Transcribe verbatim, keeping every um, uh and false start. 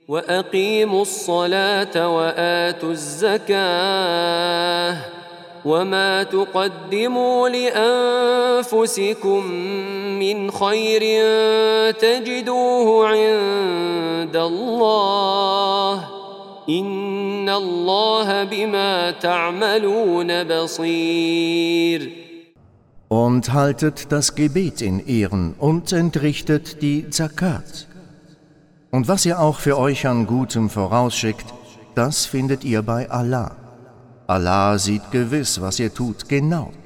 وأقيموا الصلاة وآتوا الزكاة وما تقدموا لأنفسكم من خير تجدوه عند الله إن الله بما تعملون بصير. Und haltet das Gebet in Ehren und entrichtet die Zakat. Und was ihr auch für euch an Gutem vorausschickt, das findet ihr bei Allah. Allah sieht gewiss, was ihr tut, genau.